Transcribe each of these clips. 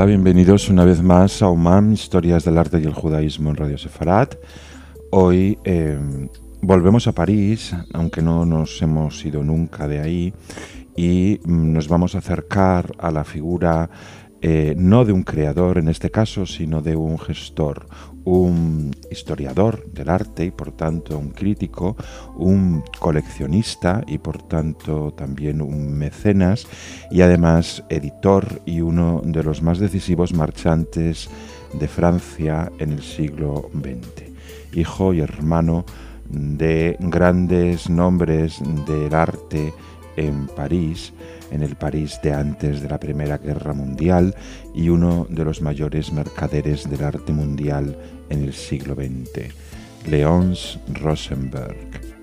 Hola, bienvenidos una vez más a UMAM, Historias del Arte y el Judaísmo en Radio Sefarat. Hoy volvemos a París, aunque no nos hemos ido nunca de ahí, y nos vamos a acercar a la figura no de un creador en este caso, sino de un gestor, un historiador del arte y por tanto un crítico, un coleccionista y por tanto también un mecenas y además editor y uno de los más decisivos marchantes de Francia en el siglo XX. Hijo y hermano de grandes nombres del arte en París, en el París de antes de la Primera Guerra Mundial y uno de los mayores mercaderes del arte mundial en el siglo XX, Léonce Rosenberg.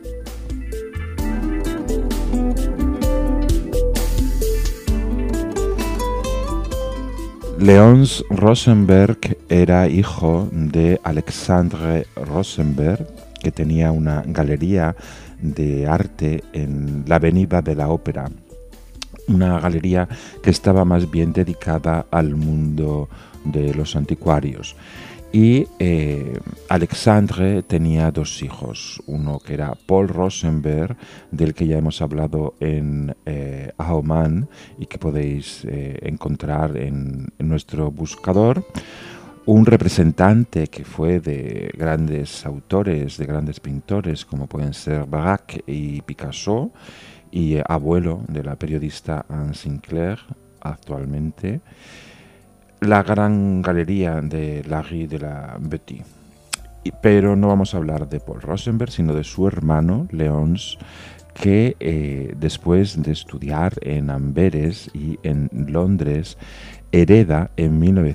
Léonce Rosenberg era hijo de Alexandre Rosenberg, que tenía una galería de arte en la Avenida de la Ópera, una galería que estaba más bien dedicada al mundo de los anticuarios. Y Alexandre tenía dos hijos, uno que era Paul Rosenberg, del que ya hemos hablado en Ahoman y que podéis encontrar en nuestro buscador, un representante que fue de grandes autores, de grandes pintores como pueden ser Braque y Picasso, y abuelo de la periodista Anne Sinclair actualmente, la gran galería de la Rue de la Betty. Pero no vamos a hablar de Paul Rosenberg, sino de su hermano Léonce, que después de estudiar en Amberes y en Londres, hereda en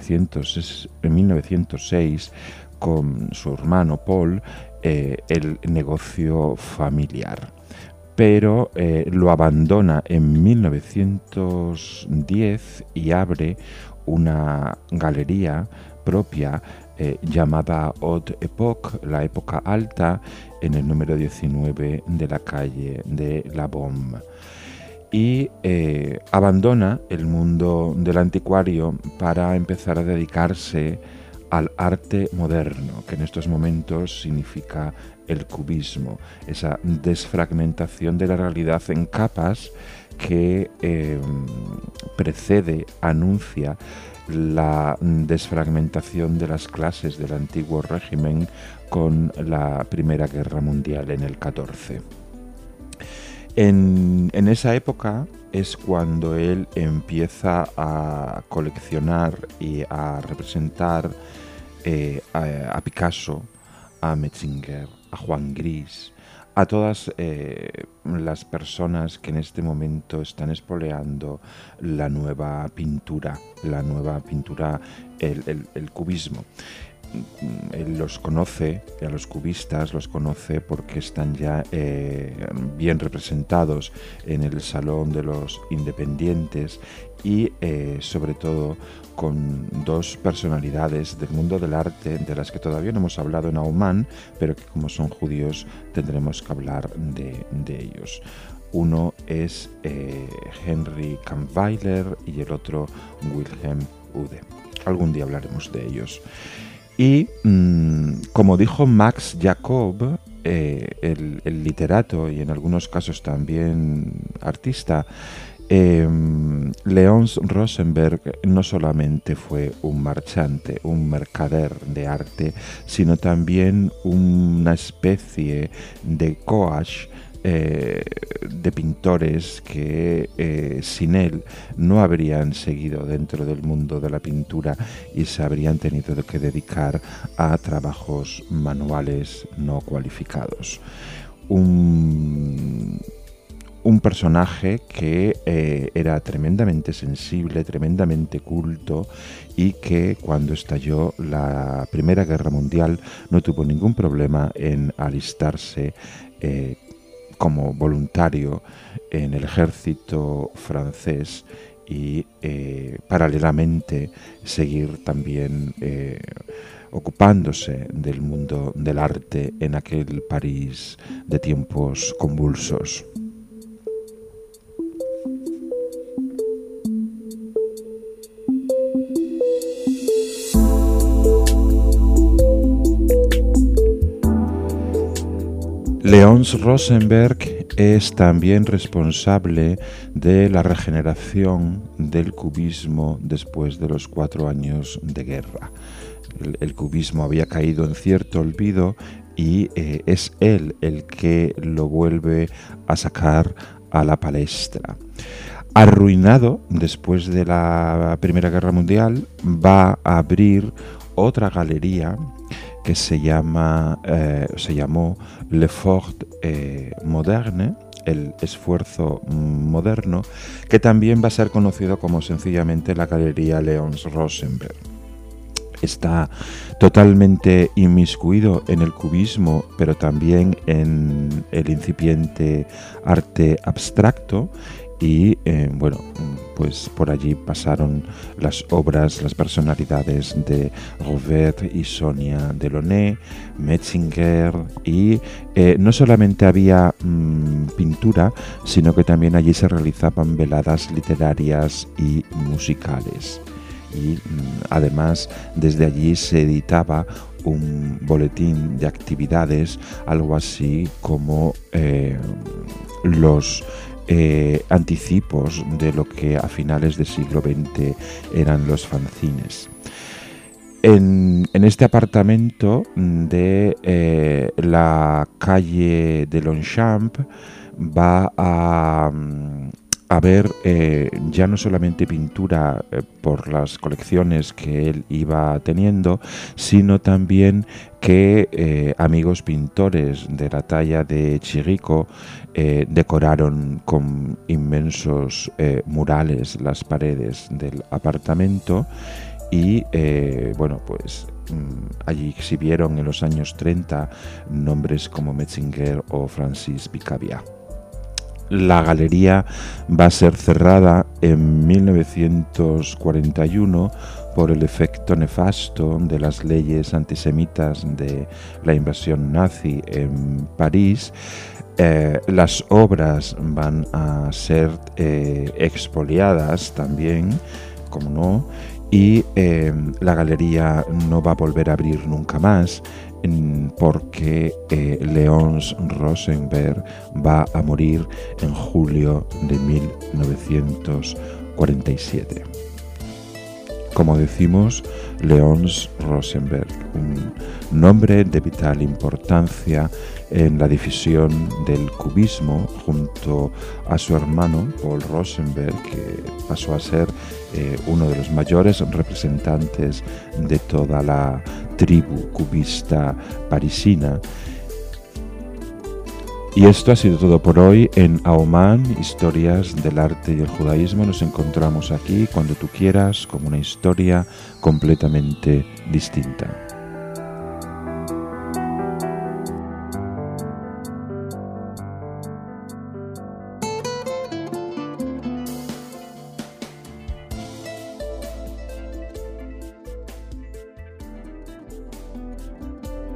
1906 con su hermano Paul el negocio familiar. Pero lo abandona en 1910 y abre una galería propia llamada Haute Époque, la época alta, en el número 19 de la calle de La Bombe. Y abandona el mundo del anticuario para empezar a dedicarse al arte moderno, que en estos momentos significa el cubismo, esa desfragmentación de la realidad en capas que precede, anuncia la desfragmentación de las clases del antiguo régimen con la Primera Guerra Mundial en el 14. En esa época es cuando él empieza a coleccionar y a representar a Picasso, a Metzinger, a Juan Gris, a todas las personas que en este momento están espoleando la nueva pintura, el cubismo. Él los conoce, a los cubistas los conoce porque están ya bien representados en el Salón de los Independientes y sobre todo con dos personalidades del mundo del arte de las que todavía no hemos hablado en Auman, pero que como son judíos tendremos que hablar de ellos. Uno es Henry Kampweiler y el otro Wilhelm Ude. Algún día hablaremos de ellos. Y como dijo Max Jacob, el literato y en algunos casos también artista, Léonce Rosenberg no solamente fue un marchante, un mercader de arte, sino también una especie de coach de pintores que sin él no habrían seguido dentro del mundo de la pintura y se habrían tenido que dedicar a trabajos manuales no cualificados. Un personaje que era tremendamente sensible, tremendamente culto y que cuando estalló la Primera Guerra Mundial no tuvo ningún problema en alistarse como voluntario en el ejército francés y paralelamente seguir también ocupándose del mundo del arte en aquel París de tiempos convulsos. Léonce Rosenberg es también responsable de la regeneración del cubismo después de los 4 años de guerra. El cubismo había caído en cierto olvido y es él el que lo vuelve a sacar a la palestra. Arruinado después de la Primera Guerra Mundial, va a abrir otra galería que se llamó L'Effort Moderne, el esfuerzo moderno, que también va a ser conocido como sencillamente la Galería Léonce Rosenberg. Está totalmente inmiscuido en el cubismo, pero también en el incipiente arte abstracto. Y pues por allí pasaron las obras, las personalidades de Robert y Sonia Delaunay, Metzinger, y no solamente había pintura, sino que también allí se realizaban veladas literarias y musicales. Y además desde allí se editaba un boletín de actividades, algo así como los anticipos de lo que a finales del siglo XX eran los fanzines. En este apartamento de la calle de Longchamp va a ver ya no solamente pintura por las colecciones que él iba teniendo, sino también que amigos pintores de la talla de Chirico decoraron con inmensos murales las paredes del apartamento y allí exhibieron en los años 30 nombres como Metzinger o Francis Picabia. La galería va a ser cerrada en 1941 por el efecto nefasto de las leyes antisemitas de la invasión nazi en París. Las obras van a ser expoliadas también, como no, y la galería no va a volver a abrir nunca más, porque Léonce Rosenberg va a morir en julio de 1947. Como decimos, Léonce Rosenberg, un nombre de vital importancia en la difusión del cubismo junto a su hermano Paul Rosenberg, que pasó a ser uno de los mayores representantes de toda la tribu cubista parisina. Y esto ha sido todo por hoy en Aoman, Historias del Arte y el Judaísmo. Nos encontramos aquí cuando tú quieras con una historia completamente distinta.